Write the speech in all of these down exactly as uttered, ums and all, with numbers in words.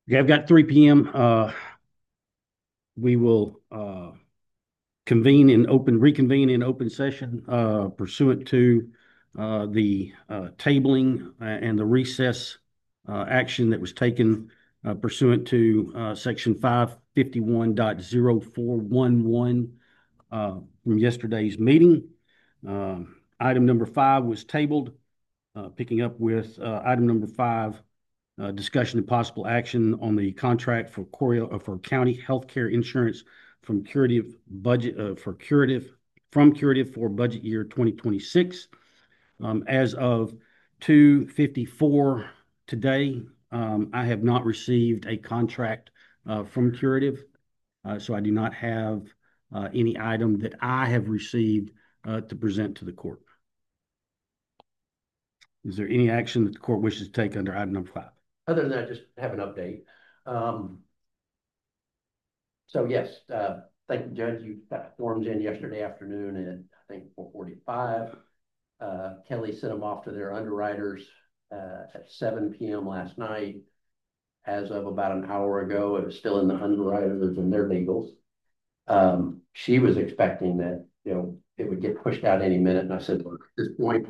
Okay, I've got three P M. Uh, we will uh, convene in open, reconvene in open session uh, pursuant to uh, the uh, tabling and the recess uh, action that was taken uh, pursuant to uh, section five fifty-one point zero four one one uh, from yesterday's meeting. Um, item number five was tabled, uh, picking up with uh, item number five. Uh, discussion and possible action on the contract for Corio, uh, for county healthcare insurance from curative budget uh, for curative from curative for budget year twenty twenty-six. Um, as of two fifty-four today, um, I have not received a contract uh, from curative, uh, so I do not have uh, any item that I have received uh, to present to the court. Is there any action that the court wishes to take under item number five? Other than that, just have an update. Um, so yes, uh, thank you, Judge. You got forms in yesterday afternoon at I think four forty-five. Uh, Kelly sent them off to their underwriters uh, at seven P M last night. As of about an hour ago, it was still in the underwriters and their legals. Um, she was expecting that, you know, it would get pushed out any minute. And I said, look, at this point,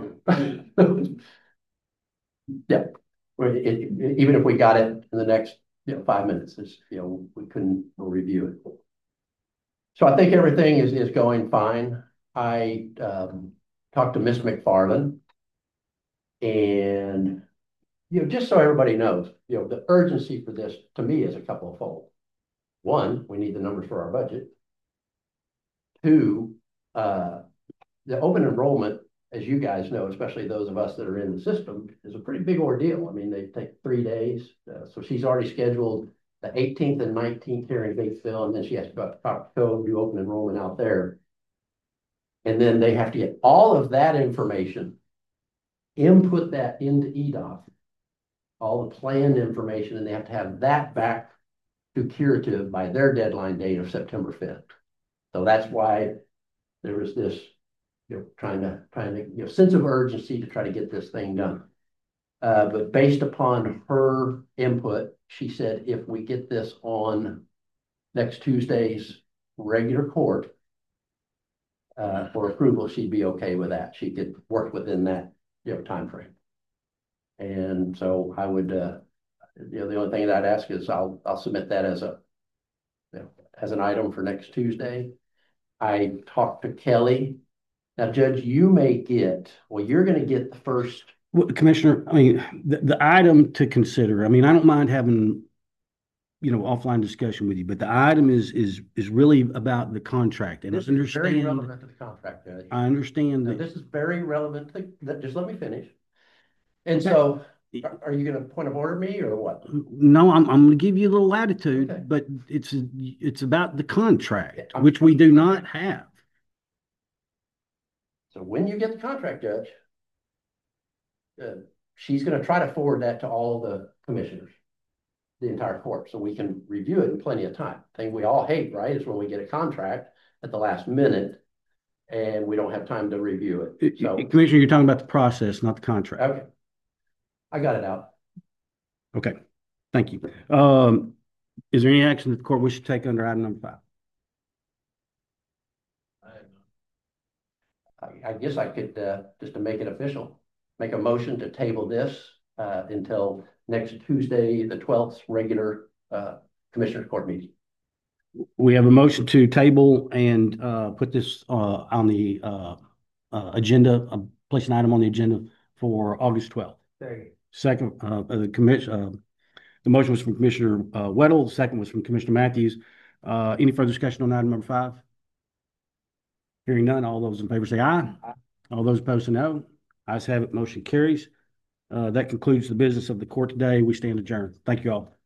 yeah, it, it, even if we got it in the next you know, five minutes, it's, you know, we couldn't review it. So I think everything is, is going fine. I um, talked to Miss McFarland, and you know, just so everybody knows, you know, the urgency for this to me is a couple of fold. One, we need the numbers for our budget. Two, uh, the open enrollment, as you guys know, especially those of us that are in the system, is a pretty big ordeal. I mean, they take three days. Uh, so she's already scheduled the eighteenth and nineteenth here in Batesville, and then she has to go up to Copper Cove, do open enrollment out there. And then they have to get all of that information, input that into E D O C, all the planned information, and they have to have that back to curative by their deadline date of September fifth. So that's why there was this, you know, trying to, trying to, you know, sense of urgency to try to get this thing done. Uh, but based upon her input, she said, if we get this on next Tuesday's regular court uh, for approval, she'd be okay with that. She could work within that, you know, time frame. And so I would, uh, you know, the only thing that I'd ask is I'll, I'll submit that as a, you know, as an item for next Tuesday. I talked to Kelly. Now, Judge, you may get, well, you're going to get the first. Well, Commissioner, I mean, the, the item to consider, I mean, I don't mind having, you know, offline discussion with you, but the item is, is, is really about the contract. And I This is very understand, relevant to the contract, Judge. I understand Now, that. this is very relevant to the, just let me finish. And so, are, are you going to point of order me or what? No, I'm, I'm going to give you a little latitude, Okay. but it's, it's about the contract, Yeah, which we do not have. So when you get the contract, Judge, uh, she's going to try to forward that to all the commissioners, the entire court, so we can review it in plenty of time. Thing we all hate, right, is when we get a contract at the last minute and we don't have time to review it. So, Commissioner, you're talking about the process, not the contract. okay, I got it out. Okay, thank you. Um, is there any action that the court wishes to take under item number five? I, I guess I could, uh, just to make it official, make a motion to table this uh, until next Tuesday, the twelfth, regular uh, Commissioners Court meeting. We have a motion to table and uh, put this uh, on the uh, uh, agenda, uh, place an item on the agenda for August twelfth. Second, uh, the commission, uh, the motion was from Commissioner uh, Weddle. The second was from Commissioner Matthews. Uh, any further discussion on item number five? Hearing none, all those in favor say aye. Aye. All those opposed say no. Ayes have it, motion carries. Uh, that concludes the business of the court today. We stand adjourned. Thank you all.